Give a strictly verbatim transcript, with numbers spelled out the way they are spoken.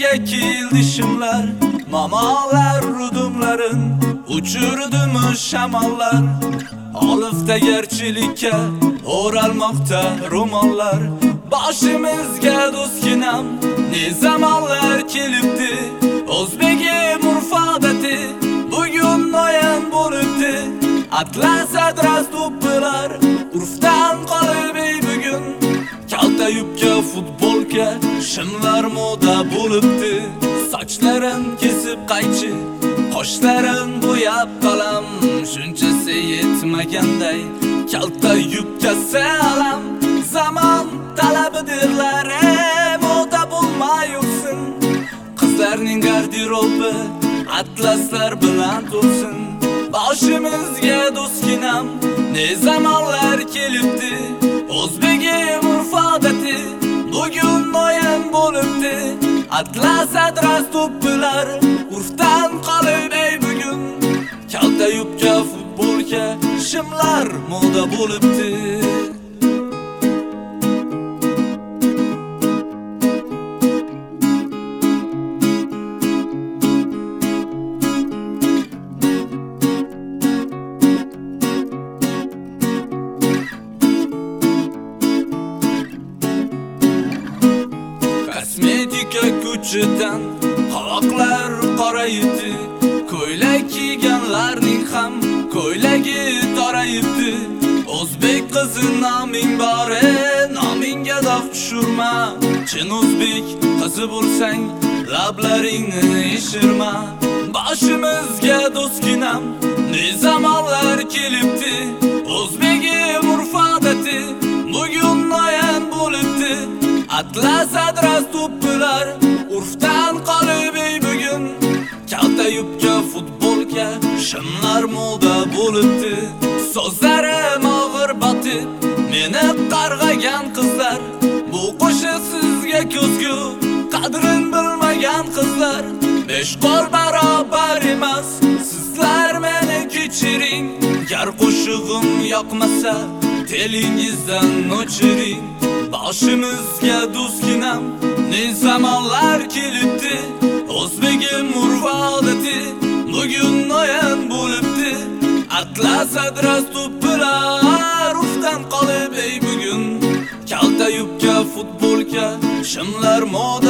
Ko'nglimga keldi shimlar, mamolar rudumlarin uchurdimi shamollar. Olifta garchilikka o'ralmoqda ro'mollar. Boshimizga do'stginam ne zamonlar kelibdi. O'zbegim urf-odati bugun noyan bo'libdi. Atlas adras do'ppilar urfdan qolib ey bugun. Kalta yubka futbolka shimlar moda bo'libdi. Sochlarim kesib qaychi, qoshlarim bo'yab qalam, shunchasi yetmaganday kalta yubka salam. Zaman talabidirlar, moda bo'lmay yursin. Qizlarning garderobi atlaslar bilan to'lsin. Boshimizga do'stginam ne zamonlar kelibdi. O'zbegim urf-odati bugun noyan bo'libdi. Atlas adras do'ppilar urfdan qolib ey bugun. Kalta yubka futbolka shimlar moda bo'libdi. Kosmetika kuchidan qovoqlar qorayibdi. Ko'ylak kiyganlarning ham ko'ylagi torayibdi. O'zbek qizi noming bor, nomingga dog' tushurma. Chin o'zbek qizi bo'lsang lablaringni eshirma. Boshimizga do'stginam ne zamonlar kelibdi. O'zbegim urf-odati bugun noyan bo'libdi. Atlas adras do'ppilar urfdan qolib ey bugun. Kalta yubka futbolka shimlar moda bo'libdi. So'zlarim og'ir botib meni qarg'agan qizlar. Bu qo'shiq sizga ko'zgu qadrin bilmagan qizlar. Besh qo'l barobar emas, sizlar meni kechiring. Gar qo'shig'im yoqmasa telingizdan o'chiring. Boshimizga do'stginam ne zamonlar kelibdi. O'zbegim urf-odati bugun noyan bo'libdi. Atlas adras do'ppilar urfdan qolib ey bugun. Kalta yubka futbolka shimlar moda